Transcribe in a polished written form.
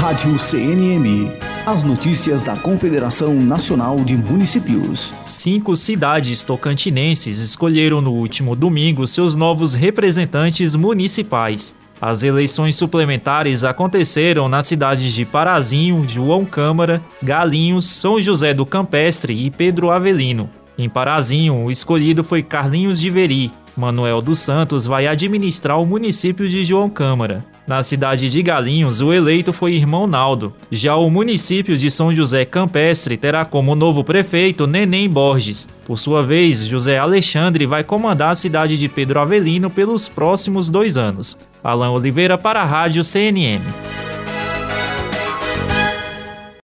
Rádio CNM. As notícias da Confederação Nacional de Municípios. 5 cidades tocantinenses escolheram no último domingo seus novos representantes municipais. As eleições suplementares aconteceram nas cidades de Parazinho, João Câmara, Galinhos, São José do Campestre e Pedro Avelino. Em Parazinho, o escolhido foi Carlinhos de Veri. Manuel dos Santos vai administrar o município de João Câmara. Na cidade de Galinhos, o eleito foi Irmão Naldo. Já o município de São José Campestre terá como novo prefeito Neném Borges. Por sua vez, José Alexandre vai comandar a cidade de Pedro Avelino pelos próximos 2 anos. Alan Oliveira para a Rádio CNM.